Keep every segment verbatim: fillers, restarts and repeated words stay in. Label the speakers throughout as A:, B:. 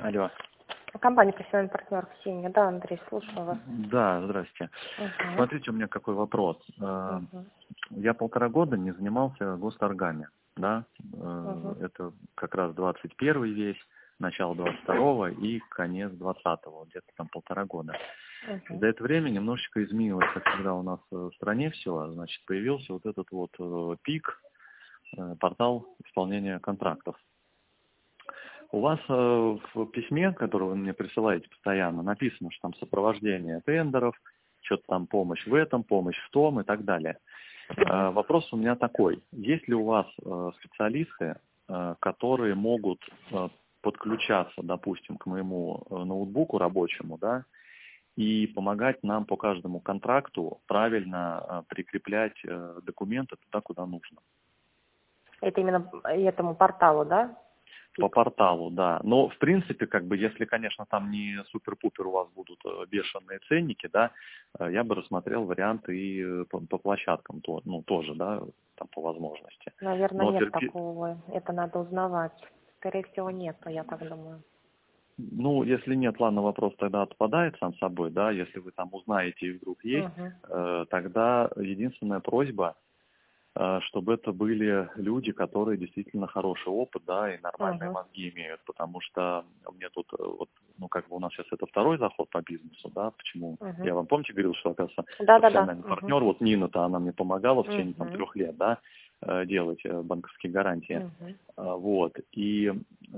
A: Алло.
B: Компания «Профессиональный партнер» Ксения. Да, Андрей, слушаю вас.
A: Да, здрасте.
B: Угу.
A: Смотрите, у меня какой вопрос.
B: Угу.
A: Я полтора года не занимался госторгами, да?
B: Угу.
A: Это как раз двадцать первый весь, начало двадцать второго и конец двадцатого, где-то там полтора года.
B: Угу.
A: За это время немножечко изменилось, как всегда у нас в стране все, значит, появился вот этот вот ПИК, портал исполнения контрактов. У вас э, в письме, которое вы мне присылаете постоянно, написано, что там сопровождение тендеров, что-то там помощь в этом, помощь в том и так далее. Э, вопрос у меня такой. Есть ли у вас э, специалисты, э, которые могут э, подключаться, допустим, к моему э, ноутбуку рабочему, да, и помогать нам по каждому контракту правильно э, прикреплять э, документы туда, куда нужно?
B: Это именно этому порталу, да?
A: По порталу, да. Но, в принципе, как бы, если, конечно, там не супер-пупер у вас будут бешеные ценники, да, я бы рассмотрел варианты и по, по площадкам, то, ну, тоже, да, там по возможности.
B: Наверное,
A: Но
B: нет
A: терпи...
B: такого. Это надо узнавать. Скорее всего, нет, я так думаю.
A: Ну, если нет, ладно, вопрос тогда отпадает сам собой, да, если вы там узнаете и вдруг есть,
B: Угу.
A: э, тогда единственная просьба, чтобы это были люди, которые действительно хороший опыт, да, и нормальные
B: Угу.
A: мозги имеют, потому что мне тут, вот, ну, как бы у нас сейчас это второй заход по бизнесу, да, почему,
B: Угу.
A: я вам, помните, говорил, что, оказывается,
B: Да-да-да.
A: профессиональный
B: Угу.
A: партнер, вот Нина-то, она мне помогала в течение, там,
B: Угу.
A: трех лет, да, делать банковские гарантии,
B: Угу.
A: вот, и,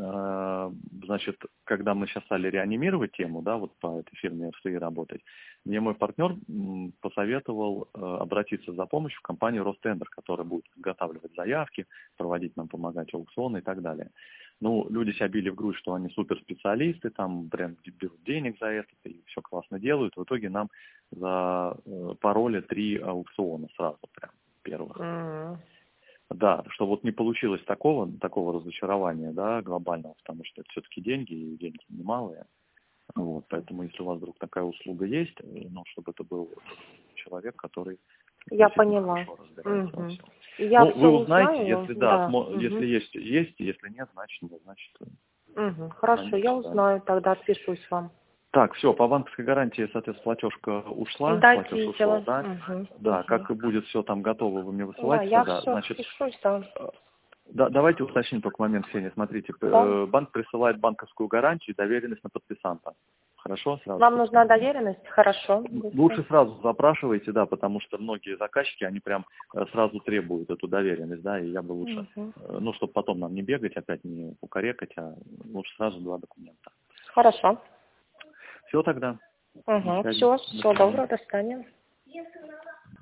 A: значит, когда мы сейчас стали реанимировать тему, да, вот по этой фирме эф си и работать, мне мой партнер посоветовал обратиться за помощью в компанию Ростендер, которая будет изготавливать заявки, проводить нам, помогать аукционы и так далее. Ну, люди себя били в грудь, что они суперспециалисты, там прям берут денег за это и все классно делают. В итоге нам запороли три аукциона сразу прям первых.
B: Угу.
A: Да, что вот не получилось такого, такого разочарования, да, глобального, потому что это все-таки деньги, и деньги немалые. Вот, поэтому если у вас вдруг такая услуга есть, ну, чтобы это был человек, который
B: Я поняла.
A: разбирается во
B: Угу.
A: всем.
B: Я
A: Ну,
B: все
A: вы узнаете,
B: узнаю.
A: если да,
B: Да.
A: смо-
B: Угу.
A: если есть, есть, если нет, значит нет, значит.
B: Угу. Хорошо,
A: Звоните,
B: я
A: да.
B: узнаю, тогда отпишусь вам.
A: Так, все, по банковской гарантии, соответственно, платежка ушла,
B: Да,
A: платеж
B: видела.
A: ушел, да?
B: Угу.
A: Да,
B: Угу.
A: как и будет все там готово, вы мне
B: Да,
A: высылаете
B: я
A: тогда.
B: все
A: Значит,
B: впишусь, да.
A: да, давайте уточним только момент, Ксения. Смотрите,
B: Да.
A: банк присылает банковскую гарантию и доверенность на подписанта. Хорошо? Сразу.
B: Вам нужна доверенность? Хорошо.
A: Лучше сразу запрашивайте, да, потому что многие заказчики, они прям сразу требуют эту доверенность, да, и я бы лучше,
B: Угу.
A: ну, чтобы потом нам не бегать, опять не кукарекать, а лучше сразу два документа.
B: Хорошо.
A: Все тогда.
B: Угу. Все, всего доброго, до свидания.